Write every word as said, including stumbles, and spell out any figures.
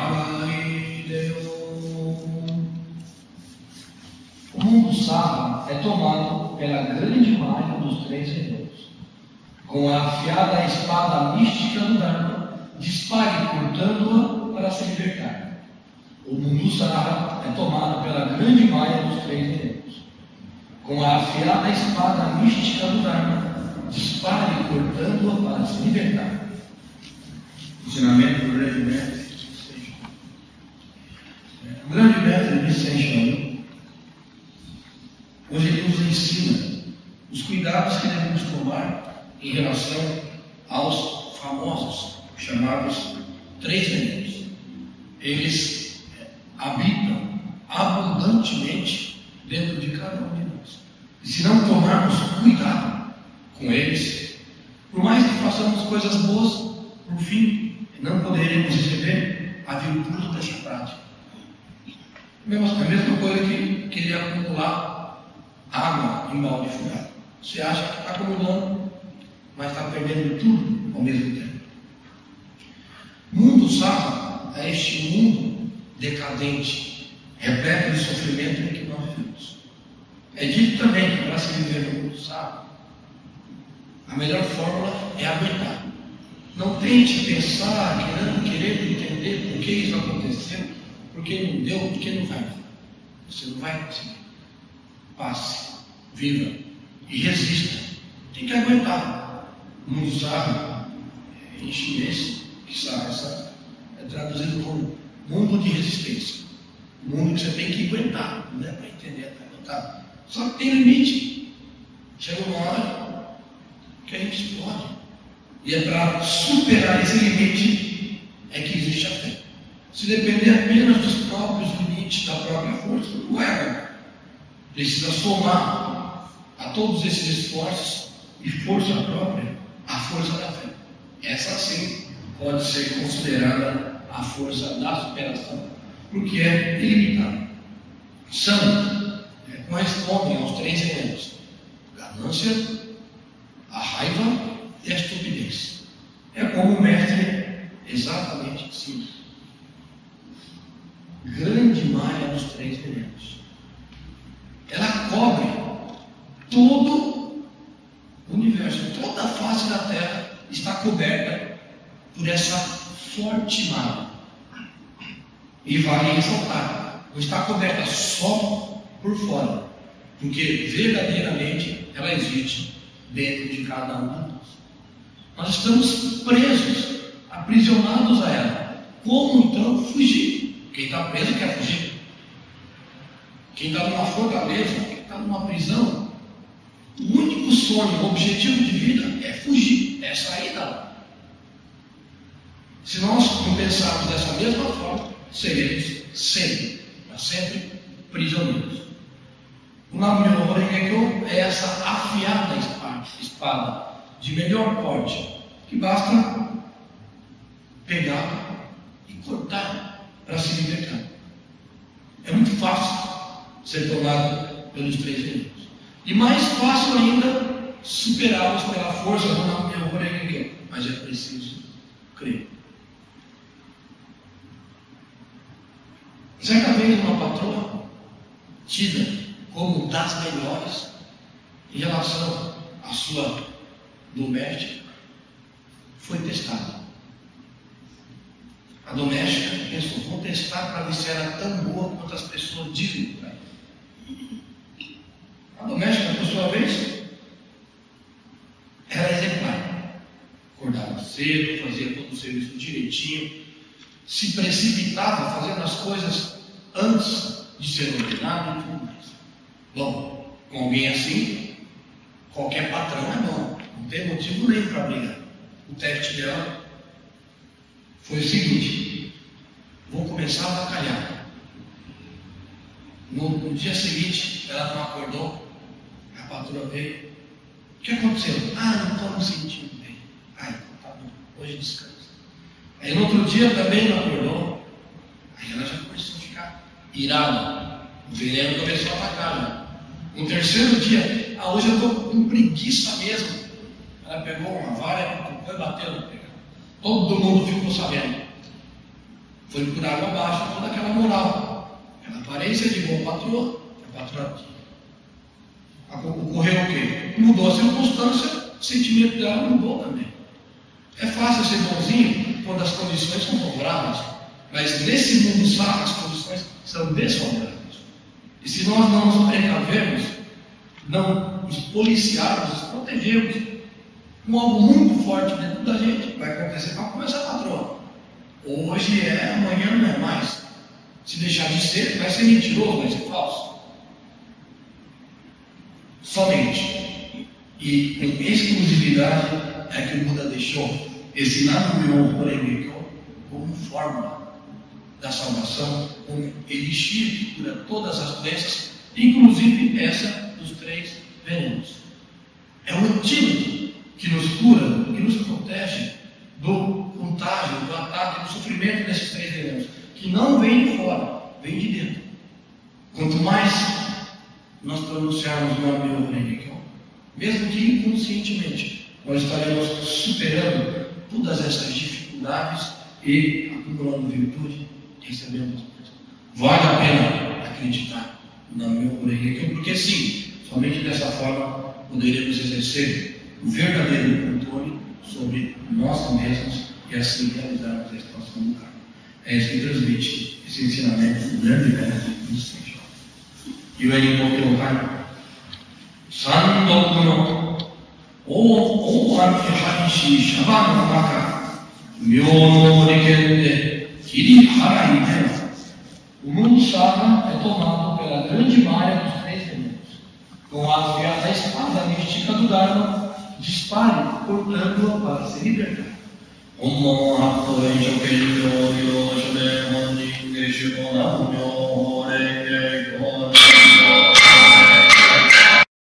O mundo sábio é tomado pela grande malha dos três reinos. Com a afiada espada mística do Dharma, dispare cortando-a para se libertar. O mundo sábio é tomado pela grande malha dos três reinos. Com a afiada espada mística do Dharma, dispare cortando-a para se libertar. Ensinamento do grande mestre. O grande mestre Vicente hoje ele nos ensina os cuidados que devemos tomar em relação aos famosos chamados três reinos. Eles habitam abundantemente dentro de cada um de nós. E se não tomarmos cuidado com eles, por mais que façamos coisas boas, por fim, não poderemos receber a virtude dessa prática. É a mesma coisa que querer acumular água em balde furado. Você acha que está acumulando, mas está perdendo tudo ao mesmo tempo. Mundo sábio é este mundo decadente, repleto de sofrimento em que nós vivemos. É dito também que para se viver no mundo sábio, a melhor fórmula é aguentar. Não tente pensar, querendo, querendo entender por que isso aconteceu, por que não deu, por que não vai. Você não vai conseguir. Passe, viva e resista. Tem que aguentar. O mundo sábio, em chinês, que sabe, essa, é traduzido como mundo de resistência. Um mundo que você tem que aguentar. Não é para entender, para aguentar. Só que tem limite. Chega uma hora que a gente explode. E é para superar esse limite é que existe a fé. Se depender apenas dos próprios limites, da própria força, não vai aguentar. Precisa somar a todos esses esforços e força própria a força da fé. Essa sim pode ser considerada a força da superação, porque é ilimitada. São, é, correspondem aos três elementos: ganância, a raiva e a estupidez. É como o mestre exatamente ensina. Grande malha dos três elementos. Ela cobre todo o universo, toda a face da Terra está coberta por essa forte malha. E vale ressaltar, não está coberta só por fora, porque verdadeiramente ela existe dentro de cada um de nós. Nós estamos presos, aprisionados a ela. Como então fugir? Quem está preso quer fugir. Quem está numa fortaleza, quem está numa prisão, o único sonho, o objetivo de vida é fugir, é sair dela. Se nós não pensarmos dessa mesma forma, seremos sempre, para sempre, prisioneiros. O Nam-myoho Renge-kyo é essa afiada espada de melhor porte, que basta pegar e cortar para se libertar. É muito fácil ser tomado pelos três reinos. E mais fácil ainda superá-los pela força do Nam-myoho Renge-kyo. Mas é preciso crer. Certa vez uma patroa, tida como das melhores em relação à sua doméstica, foi testada. A doméstica pensou: vou testar para ver se era tão boa quanto as pessoas dizem por aí. A doméstica, por sua vez, era exemplar. Acordava cedo, fazia todo o serviço direitinho, se precipitava fazendo as coisas antes de ser ordenado e tudo mais. Bom, com alguém assim, qualquer patrão é bom, não tem motivo nenhum para brigar. O teste dela foi o seguinte: vou começar a avacalhar. No, no dia seguinte, ela não acordou, a patroa veio. O que aconteceu? Ah, não estou me sentindo bem. Ah, então tá bom, hoje descansa. Aí no outro dia também não acordou. Aí ela já começou a ficar irada. O veneno começou a atacar. Né? No terceiro dia, ah, hoje eu estou com preguiça mesmo. Ela pegou uma vara e bateu no pegado. Todo mundo ficou sabendo. Foi por água abaixo toda aquela moral, aquela aparência de boa patroa, a patroa. Ocorreu o quê? Mudou a circunstância, o sentimento dela mudou também. É fácil ser bonzinho quando as condições são favoráveis, mas nesse mundo sacro as condições são desfavoráveis. E se nós não nos precavermos, não nos policiarmos, nos protegermos, com algo muito forte dentro da gente, vai acontecer como essa patroa. Hoje é, amanhã não é mais. Se deixar de ser, vai ser mentiroso, vai ser falso. Somente e com exclusividade é que o Buda deixou esse Nam-myoho Renge Kyo como fórmula da salvação, como elixir que cura todas as doenças, inclusive essa dos três venenos. É o antídoto que nos cura, que nos protege do contágio, do ataque, do sofrimento desses três venenos, que não vem de fora, vem de dentro. Quanto mais nós pronunciarmos o Nam-myoho Renge Kyo, mesmo que inconscientemente, nós estaremos superando todas essas dificuldades e acumulando virtude e recebendo as coisas. Vale a pena acreditar no Nam-myoho Renge Kyo, porque sim, somente dessa forma poderemos exercer o verdadeiro controle sobre nós mesmos e assim realizarmos a expansão do karma. É isso que transmite esse ensinamento do grande mestre do Senhor. E o Enikoki no Karma, Sandoku no O Anki Shaba no Naka, Myono Rikende, Kiri Harai Deva. O mundo sábio é tomado pela grande malha dos três venenos. Com a afiada espada mística do Dharma, dispare, cortando-a para se libertar. Om Hato Encho Kenyo Yo Shode Mondi Ngesho Nam Myoho Renge